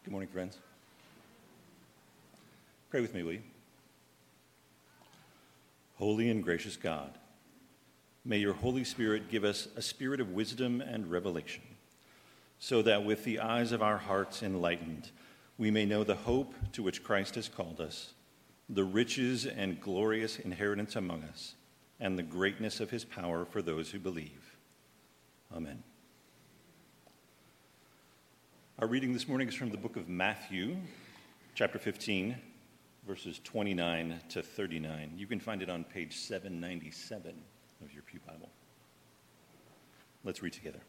Good morning, friends. Pray with me, will you? Holy and gracious God, may your Holy Spirit give us a spirit of wisdom and revelation, so that with the eyes of our hearts enlightened, we may know the hope to which Christ has called us, the riches and glorious inheritance among us, and the greatness of his power for those who believe. Amen. Our reading this morning is from the book of Matthew, chapter 15, verses 29 to 39. You can find it on page 797 of your Pew Bible. Let's read together.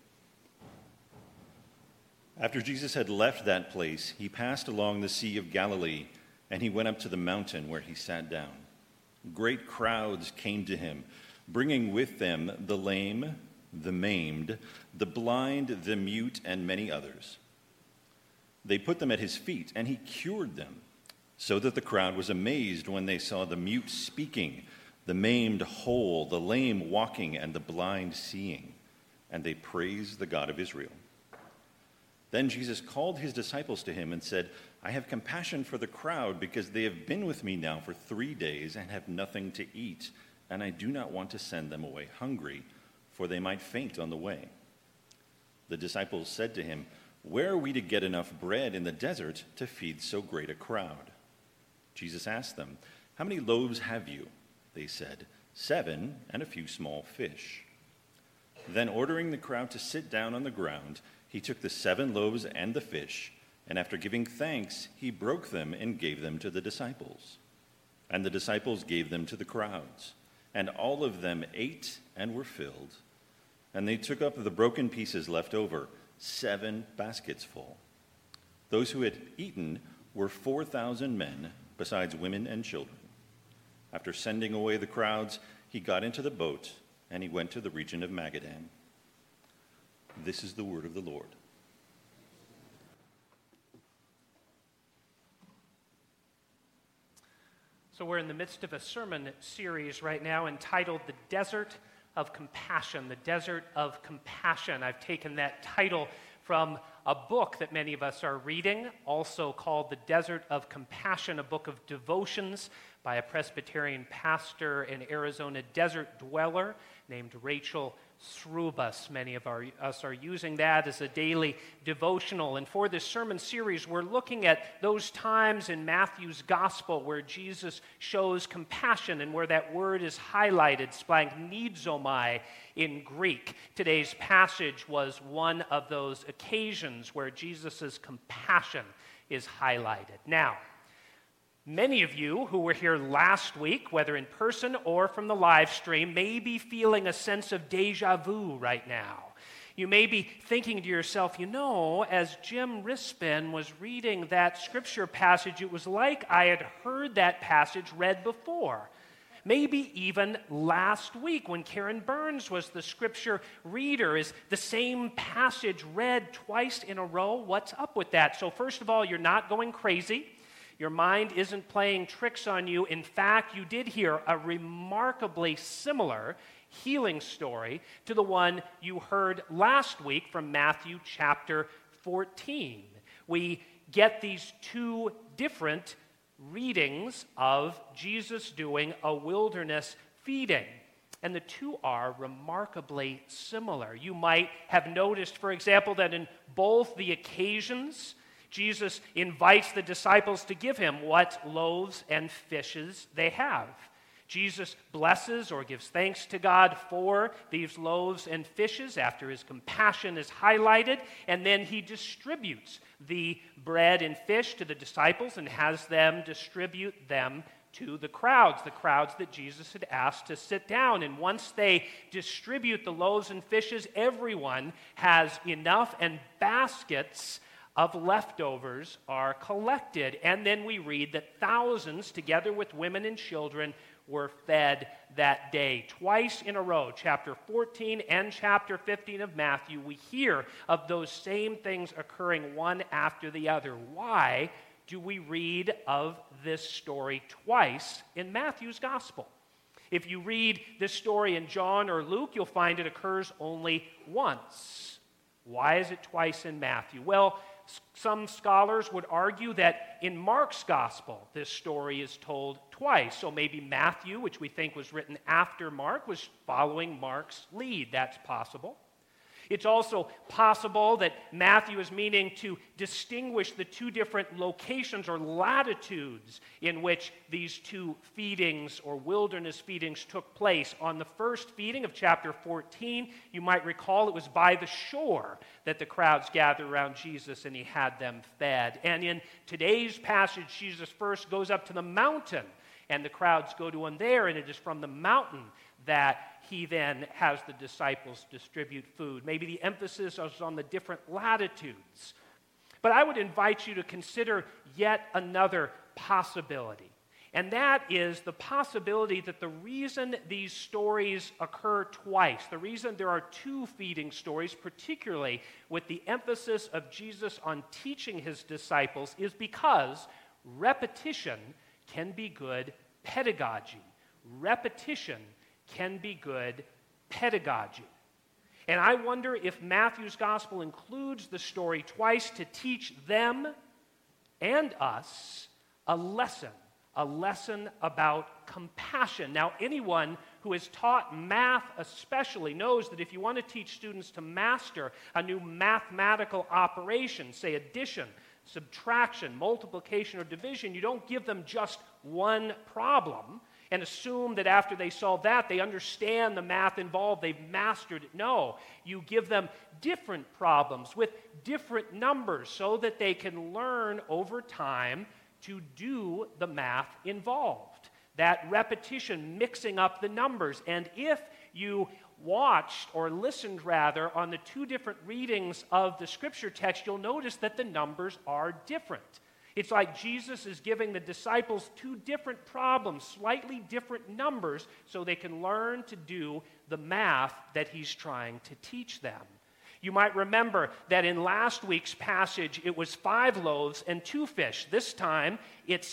After Jesus had left that place, he passed along the Sea of Galilee, and he went up to the mountain where he sat down. Great crowds came to him, bringing with them the lame, the maimed, the blind, the mute, and many others. They put them at his feet, and he cured them, so that the crowd was amazed when they saw the mute speaking, the maimed whole, the lame walking, and the blind seeing, and they praised the God of Israel. Then Jesus called his disciples to him and said, I have compassion for the crowd, because they have been with me now for 3 days and have nothing to eat, and I do not want to send them away hungry, for they might faint on the way. The disciples said to him, Where are we to get enough bread in the desert to feed so great a crowd? Jesus asked them, How many loaves have you? They said, 7, and a few small fish. Then ordering the crowd to sit down on the ground, he took the 7 loaves and the fish, and after giving thanks, he broke them and gave them to the disciples. And the disciples gave them to the crowds, and all of them ate and were filled. And they took up the broken pieces left over, 7 baskets full. Those who had eaten were 4,000 men, besides women and children. After sending away the crowds, he got into the boat, and he went to the region of Magadan. This is the word of the Lord. So we're in the midst of a sermon series right now entitled The Desert of Compassion, the Desert of Compassion. I've taken that title from a book that many of us are reading, also called The Desert of Compassion, a book of devotions by a Presbyterian pastor and Arizona desert dweller named Rachel Srubus. Many of us are using that as a daily devotional. And for this sermon series, we're looking at those times in Matthew's gospel where Jesus shows compassion and where that word is highlighted, splagnidzomai in Greek. Today's passage was one of those occasions where Jesus' compassion is highlighted. Now, many of you who were here last week, whether in person or from the live stream, may be feeling a sense of deja vu right now. You may be thinking to yourself, as Jim Rispin was reading that scripture passage, it was like I had heard that passage read before. Maybe even last week when Karen Burns was the scripture reader. Is the same passage read twice in a row? What's up with that? So first of all, you're not going crazy. Your mind isn't playing tricks on you. In fact, you did hear a remarkably similar healing story to the one you heard last week from Matthew chapter 14. We get these 2 different readings of Jesus doing a wilderness feeding. And the 2 are remarkably similar. You might have noticed, for example, that in both the occasions, Jesus invites the disciples to give him what loaves and fishes they have. Jesus blesses or gives thanks to God for these loaves and fishes after his compassion is highlighted, and then he distributes the bread and fish to the disciples and has them distribute them to the crowds that Jesus had asked to sit down. And once they distribute the loaves and fishes, everyone has enough, and baskets of leftovers are collected. And then we read that thousands, together with women and children, were fed that day. Twice in a row, chapter 14 and chapter 15 of Matthew, we hear of those same things occurring one after the other. Why do we read of this story twice in Matthew's gospel? If you read this story in John or Luke, you'll find it occurs only once. Why is it twice in Matthew? Well, some scholars would argue that in Mark's gospel, this story is told twice. So maybe Matthew, which we think was written after Mark, was following Mark's lead. That's possible. It's also possible that Matthew is meaning to distinguish the two different locations or latitudes in which these two feedings or wilderness feedings took place. On the first feeding of chapter 14, you might recall it was by the shore that the crowds gathered around Jesus and he had them fed. And in today's passage, Jesus first goes up to the mountain and the crowds go to him there, and it is from the mountain that he then has the disciples distribute food. Maybe the emphasis is on the different latitudes. But I would invite you to consider yet another possibility. And that is the possibility that the reason these stories occur twice, the reason there are two feeding stories, particularly with the emphasis of Jesus on teaching his disciples, is because repetition can be good pedagogy. Repetition can be good pedagogy. And I wonder if Matthew's gospel includes the story twice to teach them and us a lesson about compassion. Now, anyone who has taught math especially knows that if you want to teach students to master a new mathematical operation, say addition, subtraction, multiplication, or division, you don't give them just one problem and assume that after they solve that, they understand the math involved, they've mastered it. No, you give them different problems with different numbers so that they can learn over time to do the math involved. That repetition, mixing up the numbers. And if you watched or listened rather on the two different readings of the scripture text, you'll notice that the numbers are different. It's like Jesus is giving the disciples two different problems, slightly different numbers, so they can learn to do the math that he's trying to teach them. You might remember that in last week's passage, it was 5 loaves and 2 fish. This time, it's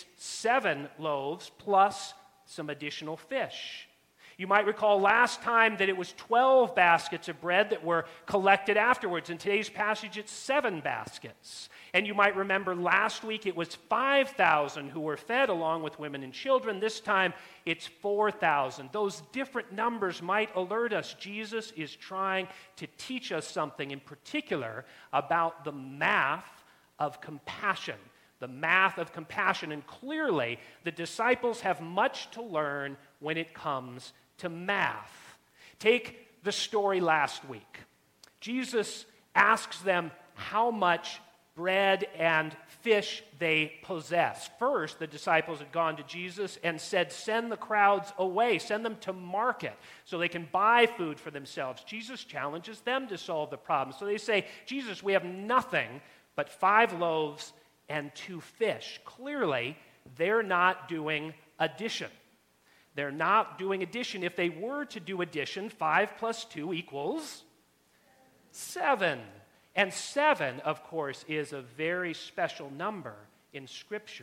7 loaves plus some additional fish. You might recall last time that it was 12 baskets of bread that were collected afterwards. In today's passage, it's 7 baskets. And you might remember last week it was 5,000 who were fed along with women and children. This time it's 4,000. Those different numbers might alert us. Jesus is trying to teach us something in particular about the math of compassion. The math of compassion. And clearly the disciples have much to learn when it comes to math. Take the story last week. Jesus asks them how much bread and fish they possess. First, the disciples had gone to Jesus and said, send the crowds away, send them to market so they can buy food for themselves. Jesus challenges them to solve the problem. So they say, Jesus, we have nothing but 5 loaves and 2 fish. Clearly, they're not doing addition. They're not doing addition. If they were to do addition, 5 plus 2 equals 7. And 7, of course, is a very special number in Scripture.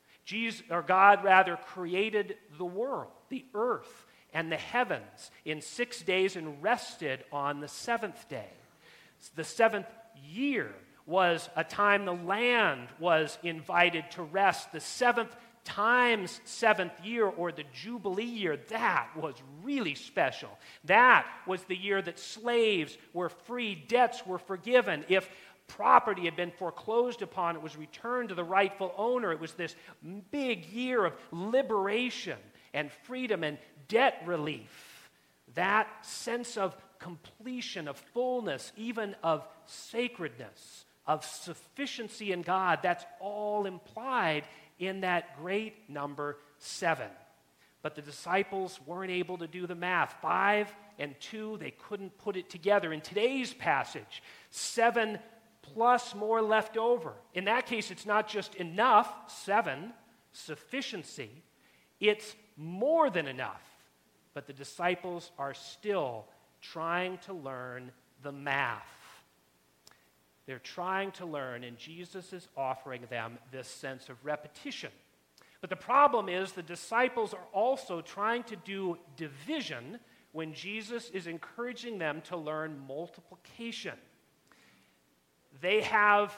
God created the world, the earth, and the heavens in 6 days and rested on the 7th day. The 7th year was a time the land was invited to rest. The 7th times 7th year, or the Jubilee year, that was really special. That was the year that slaves were freed, debts were forgiven. If property had been foreclosed upon, it was returned to the rightful owner. It was this big year of liberation and freedom and debt relief. That sense of completion, of fullness, even of sacredness, of sufficiency in God, that's all implied in that great number 7. But the disciples weren't able to do the math. 5 and 2, they couldn't put it together. In today's passage, 7 plus more left over. In that case, it's not just enough, 7, sufficiency. It's more than enough. But the disciples are still trying to learn the math. They're trying to learn, and Jesus is offering them this sense of repetition. But the problem is the disciples are also trying to do division when Jesus is encouraging them to learn multiplication. they have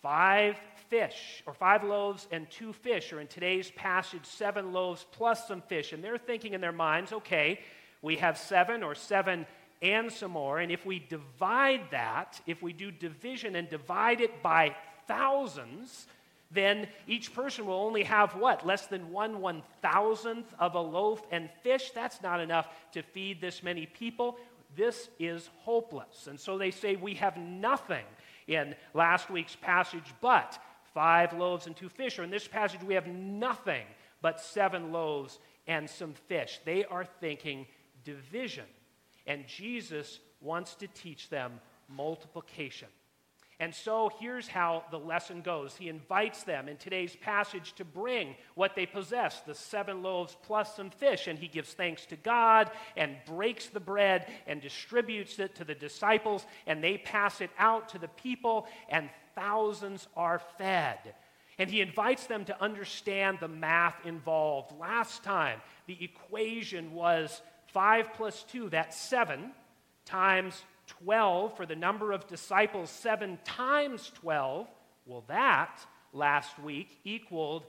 5 fish, or 5 loaves and 2 fish, or in today's passage, 7 loaves plus some fish. And they're thinking in their minds, okay, we have 7 or 7 and some more, and if we divide that, if we do division and divide it by thousands, then each person will only have what? Less than 1/1000th of a loaf and fish? That's not enough to feed this many people. This is hopeless. And so they say, we have nothing in last week's passage but 5 loaves and 2 fish. Or in this passage, we have nothing but 7 loaves and some fish. They are thinking division. And Jesus wants to teach them multiplication. And so here's how the lesson goes. He invites them in today's passage to bring what they possess, the 7 loaves plus some fish, and he gives thanks to God and breaks the bread and distributes it to the disciples, and they pass it out to the people, and thousands are fed. And he invites them to understand the math involved. Last time, the equation was 5 plus 2, that's 7, times 12 for the number of disciples, 7 times 12. Well, that last week equaled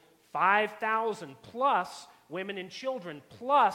5,000 plus women and children, plus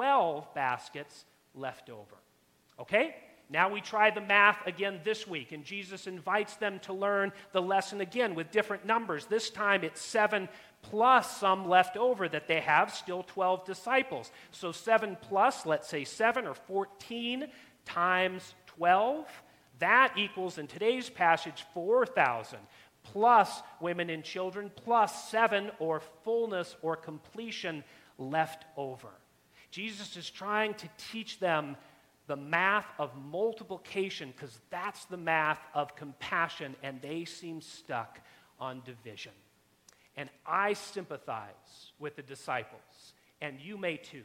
12 baskets left over. Okay? Now we try the math again this week, and Jesus invites them to learn the lesson again with different numbers. This time it's 7 plus some left over that they have, still 12 disciples. So 7 plus, let's say 7 or 14 times 12, that equals, in today's passage, 4,000, plus women and children, plus 7 or fullness or completion left over. Jesus is trying to teach them the math of multiplication, because that's the math of compassion, and they seem stuck on division. And I sympathize with the disciples, and you may too.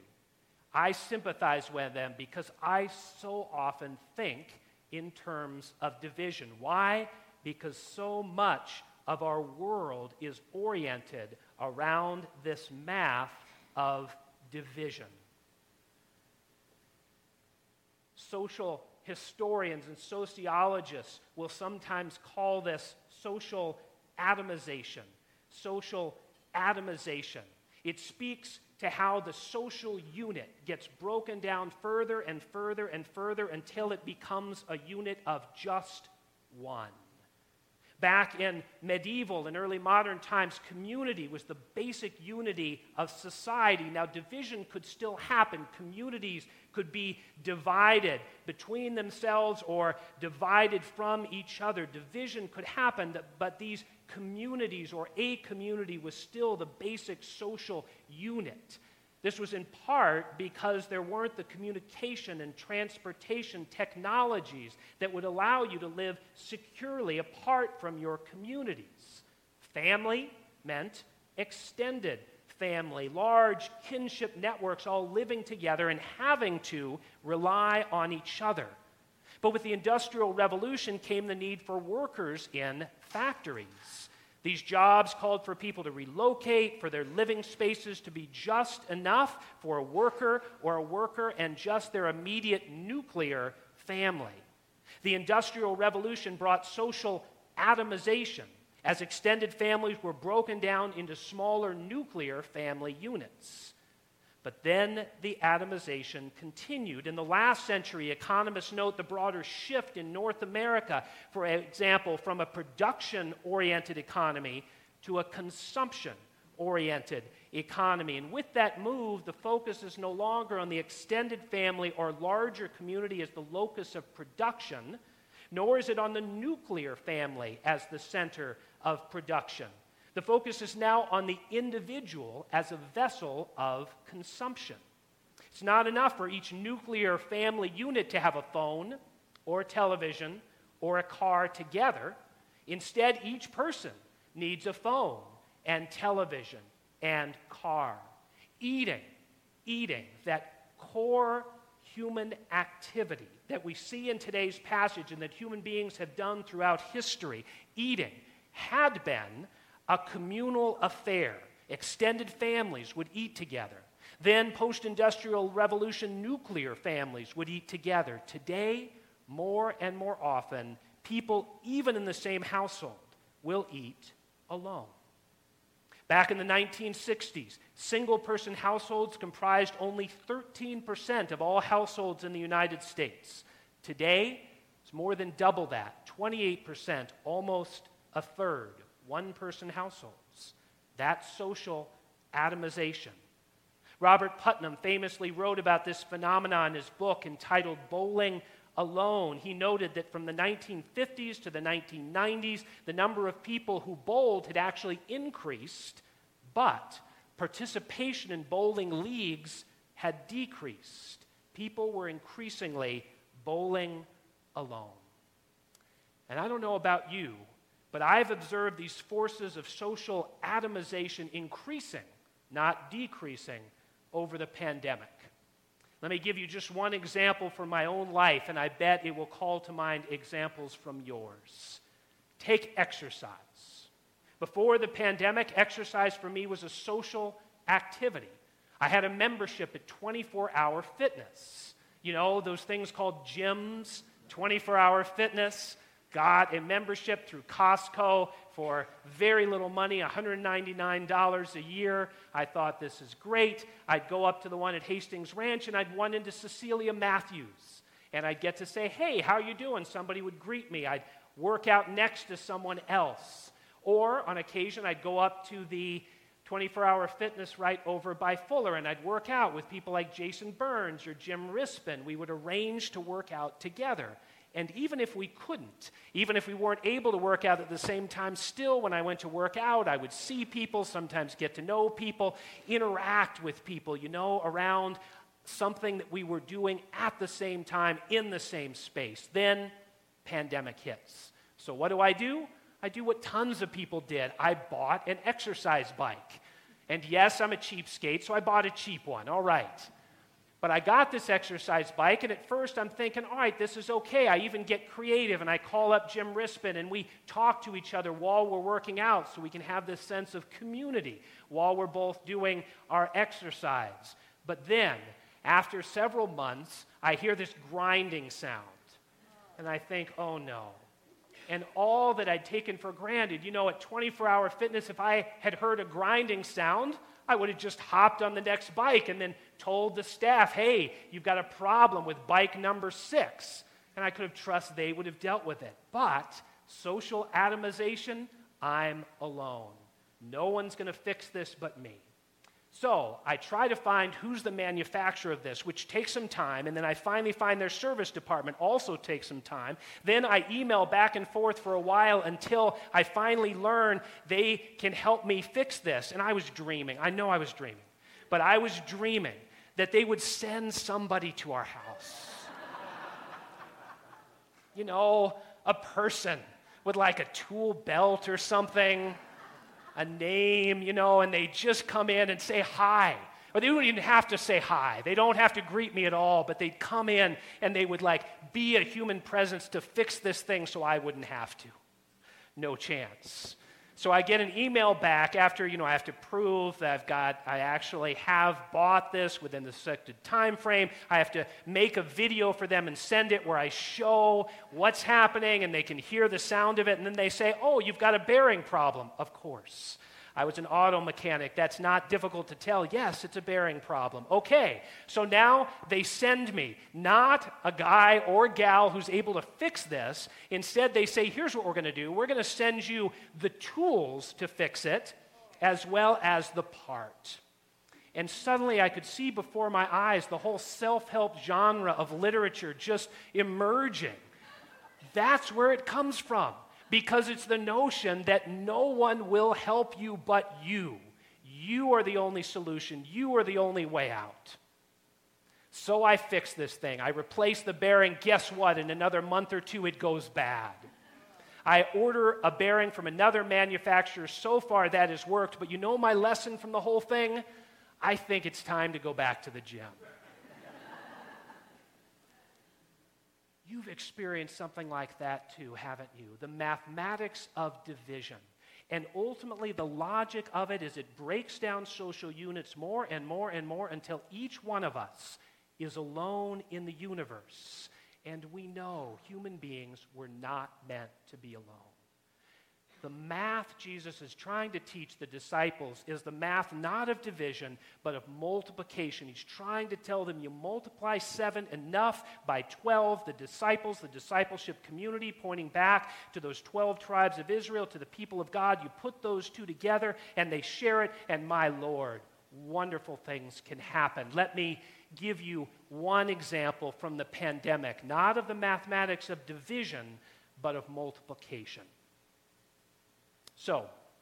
I sympathize with them because I so often think in terms of division. Why? Because so much of our world is oriented around this math of division. Social historians and sociologists will sometimes call this social atomization. Social atomization. It speaks to how the social unit gets broken down further and further and further until it becomes a unit of just one. Back in medieval and early modern times, community was the basic unity of society. Now, division could still happen. Communities could be divided between themselves or divided from each other. Division could happen, but these communities, or a community, was still the basic social unit. This was in part because there weren't the communication and transportation technologies that would allow you to live securely apart from your communities. Family meant extended family, large kinship networks all living together and having to rely on each other. But with the Industrial Revolution came the need for workers in factories. These jobs called for people to relocate, for their living spaces to be just enough for a worker and just their immediate nuclear family. The Industrial Revolution brought social atomization, as extended families were broken down into smaller nuclear family units. But then the atomization continued. In the last century, economists note the broader shift in North America, for example, from a production-oriented economy to a consumption-oriented economy. And with that move, the focus is no longer on the extended family or larger community as the locus of production, nor is it on the nuclear family as the center of production. The focus is now on the individual as a vessel of consumption. It's not enough for each nuclear family unit to have a phone or a television or a car together. Instead, each person needs a phone and television and car. Eating, that core human activity that we see in today's passage and that human beings have done throughout history, eating had been a communal affair. Extended families would eat together. Then, post-industrial revolution, nuclear families would eat together. Today, more and more often, People, even in the same household, will eat alone. Back in the 1960s, single-person households comprised only 13% of all households in the United States. Today, it's more than double that, 28%, almost a third, one-person households. That's social atomization. Robert Putnam famously wrote about this phenomenon in his book entitled Bowling Alone. He noted that from the 1950s to the 1990s, the number of people who bowled had actually increased, but participation in bowling leagues had decreased. People were increasingly bowling alone. And I don't know about you, but I've observed these forces of social atomization increasing, not decreasing, over the pandemic. Let me give you just one example from my own life, and I bet it will call to mind examples from yours. Take exercise. Before the pandemic, exercise for me was a social activity. I had a membership at 24-Hour Fitness. You know, those things called gyms, 24-Hour Fitness. Got a membership through Costco for very little money, $199 a year. I thought, this is great. I'd go up to the one at Hastings Ranch, and I'd run into Cecilia Matthews. And I'd get to say, hey, how are you doing? Somebody would greet me. I'd work out next to someone else. Or, on occasion, I'd go up to the 24-Hour Fitness right over by Fuller, and I'd work out with people like Jason Burns or Jim Rispin. We would arrange to work out together. And even if we couldn't, even if we weren't able to work out at the same time, still when I went to work out, I would see people, sometimes get to know people, interact with people, you know, around something that we were doing at the same time in the same space. Then pandemic hits. So what do? I do what tons of people did. I bought an exercise bike. And yes, I'm a cheapskate, so I bought a cheap one. All right. But I got this exercise bike, and at first I'm thinking, all right, this is okay. I even get creative, and I call up Jim Rispin, and we talk to each other while we're working out so we can have this sense of community while we're both doing our exercise. But then, after several months, I hear this grinding sound, and I think, oh no. And all that I'd taken for granted, you know, at 24-Hour Fitness, if I had heard a grinding sound, I would have just hopped on the next bike and then told the staff, hey, you've got a problem with bike number 6. And I could have trusted they would have dealt with it. But social atomization, I'm alone. No one's going to fix this but me. So I try to find who's the manufacturer of this, which takes some time, and then I finally find their service department, also takes some time. Then I email back and forth for a while until I finally learn they can help me fix this. And I was dreaming. I know I was dreaming. But I was dreaming that they would send somebody to our house. You know, a person with like a tool belt or something, a name, you know, and they just come in and say hi. Or they wouldn't even have to say hi. They don't have to greet me at all, but they'd come in and they would like be a human presence to fix this thing so I wouldn't have to. No chance. So I get an email back after, you know, I have to prove that I actually have bought this within the selected time frame. I have to make a video for them and send it where I show what's happening and they can hear the sound of it. And then they say, oh, you've got a bearing problem. Of course. I was an auto mechanic. That's not difficult to tell. Yes, it's a bearing problem. Okay, so now they send me not a guy or gal who's able to fix this. Instead, they say, here's what we're going to do. We're going to send you the tools to fix it as well as the part. And suddenly I could see before my eyes the whole self-help genre of literature just emerging. That's where it comes from. Because it's the notion that no one will help you but you. You are the only solution. You are the only way out. So I fix this thing. I replace the bearing. Guess what? In another month or two, it goes bad. I order a bearing from another manufacturer. So far, that has worked. But you know my lesson from the whole thing? I think it's time to go back to the gym. You've experienced something like that too, haven't you? The mathematics of division. And ultimately, the logic of it is it breaks down social units more and more and more until each one of us is alone in the universe. And we know human beings were not meant to be alone. The math Jesus is trying to teach the disciples is the math not of division, but of multiplication. He's trying to tell them you multiply 7 enough by 12. The disciples, the discipleship community, pointing back to those 12 tribes of Israel, to the people of God. You put those two together and they share it, and my Lord, wonderful things can happen. Let me give you one example from the pandemic, not of the mathematics of division, but of multiplication. So,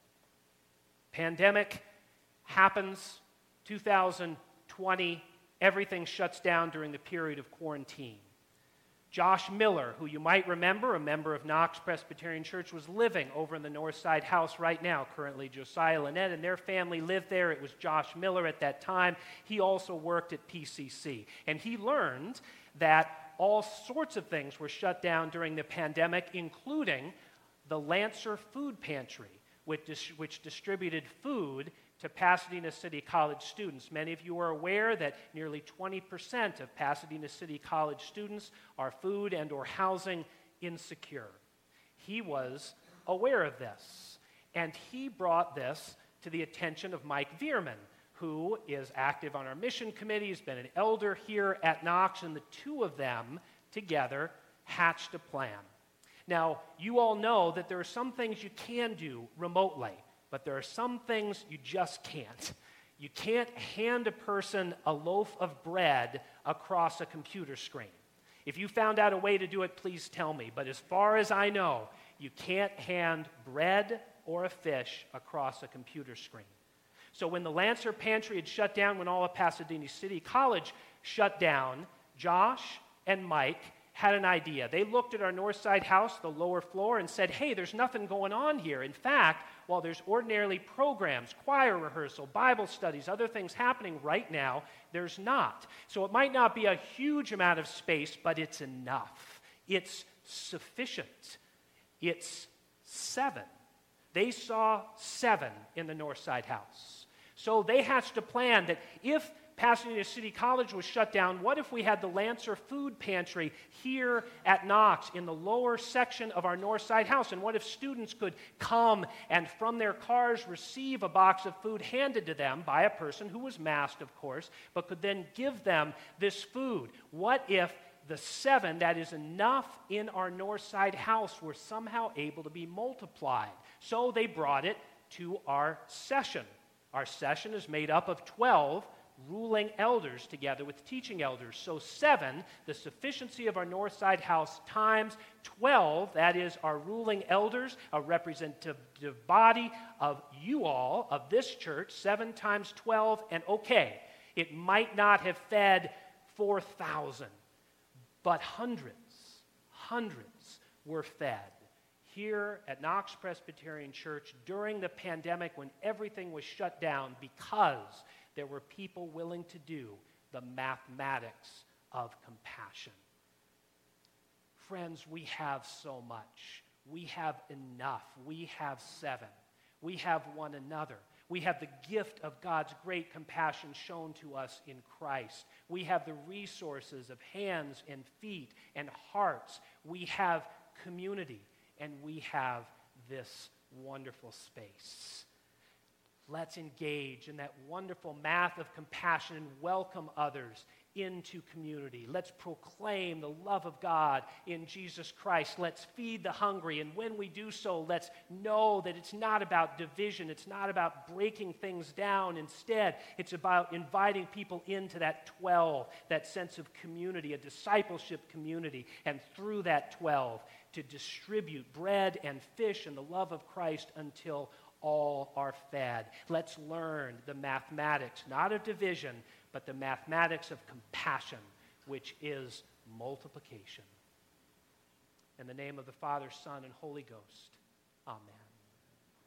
pandemic happens, 2020, everything shuts down during the period of quarantine. Josh Miller, who you might remember, a member of Knox Presbyterian Church, was living over in the Northside House right now. Currently, Josiah Lynette and their family lived there. It was Josh Miller at that time. He also worked at PCC. And he learned that all sorts of things were shut down during the pandemic, including the Lancer Food Pantry, which distributed food to Pasadena City College students. Many of you are aware that nearly 20% of Pasadena City College students are food and or housing insecure. He was aware of this, and he brought this to the attention of Mike Veerman, who is active on our mission committee. He's been an elder here at Knox, and the two of them together hatched a plan. Now, you all know that there are some things you can do remotely, but there are some things you just can't. You can't hand a person a loaf of bread across a computer screen. If you found out a way to do it, please tell me. But as far as I know, you can't hand bread or a fish across a computer screen. So when the Lancer Pantry had shut down, when all of Pasadena City College shut down, Josh and Mike had an idea. They looked at our Northside House, the lower floor, and said, hey, there's nothing going on here. In fact, while there's ordinarily programs, choir rehearsal, Bible studies, other things happening right now, there's not. So it might not be a huge amount of space, but it's enough. It's sufficient. It's 7. They saw 7 in the Northside House. So they hatched a plan that if Pasadena City College was shut down, what if we had the Lancer Food Pantry here at Knox in the lower section of our Northside House? And what if students could come and from their cars receive a box of food handed to them by a person who was masked, of course, but could then give them this food? What if the 7 that is enough in our Northside House were somehow able to be multiplied? So they brought it to our session. Our session is made up of 12 ruling elders together with teaching elders. So 7, the sufficiency of our Northside House, times 12, that is our ruling elders, a representative body of you all, of this church, 7 times 12, and okay, it might not have fed 4,000, but hundreds were fed here at Knox Presbyterian Church during the pandemic when everything was shut down, because there were people willing to do the mathematics of compassion. Friends, we have so much. We have enough. We have 7. We have one another. We have the gift of God's great compassion shown to us in Christ. We have the resources of hands and feet and hearts. We have community, and we have this wonderful space. Let's engage in that wonderful math of compassion and welcome others into community. Let's proclaim the love of God in Jesus Christ. Let's feed the hungry. And when we do so, let's know that it's not about division. It's not about breaking things down. Instead, it's about inviting people into that 12, that sense of community, a discipleship community. And through that 12, to distribute bread and fish and the love of Christ until all are fed. Let's learn the mathematics, not of division, but the mathematics of compassion, which is multiplication. In the name of the Father, Son, and Holy Ghost, amen.